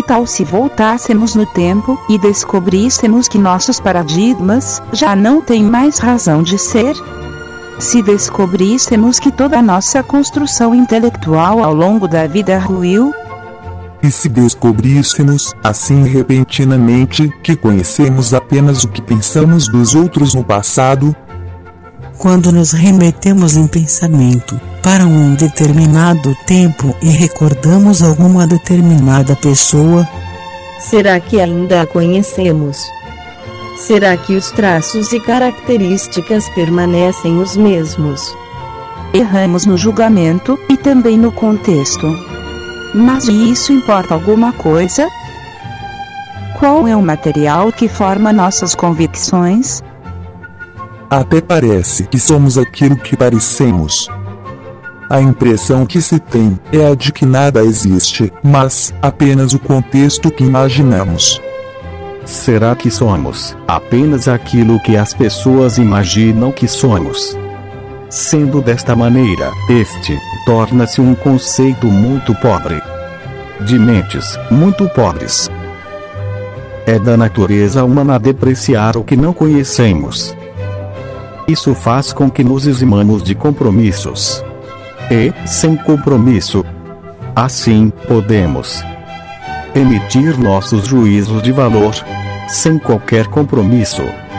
tal se voltássemos no tempo e descobríssemos que nossos paradigmas já não têm mais razão de ser? Se descobríssemos que toda a nossa construção intelectual ao longo da vida ruiu? E se descobríssemos, assim repentinamente, que conhecemos apenas o que pensamos dos outros no passado? Quando nos remetemos em pensamento para um determinado tempo e recordamos alguma determinada pessoa, será que ainda a conhecemos? Será que os traços e características permanecem os mesmos? Erramos no julgamento e também no contexto. Mas isso importa alguma coisa? Qual é o material que forma nossas convicções? Até parece que somos aquilo que parecemos. A impressão que se tem é a de que nada existe, mas apenas o contexto que imaginamos. Será que somos apenas aquilo que as pessoas imaginam que somos? Sendo desta maneira, este torna-se um conceito muito pobre, de mentes muito pobres. É da natureza humana depreciar o que não conhecemos. Isso faz com que nos eximamos de compromissos. E, sem compromisso, assim, podemos emitir nossos juízos de valor, sem qualquer compromisso.